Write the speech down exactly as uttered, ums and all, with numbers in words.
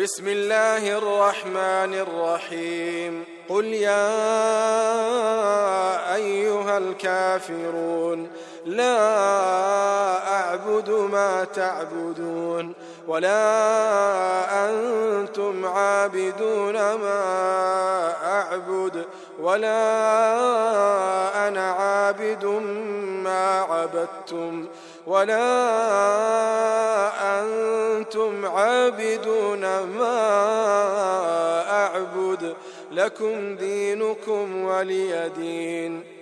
بسم الله الرحمن الرحيم قل يا أيها الكافرون لا أعبد ما تعبدون ولا أنتم عابدون ما أعبد ولا أنا عابد ما عبدتم ولا أنتم عابدون ما أعبد لكم دينكم ولي دين.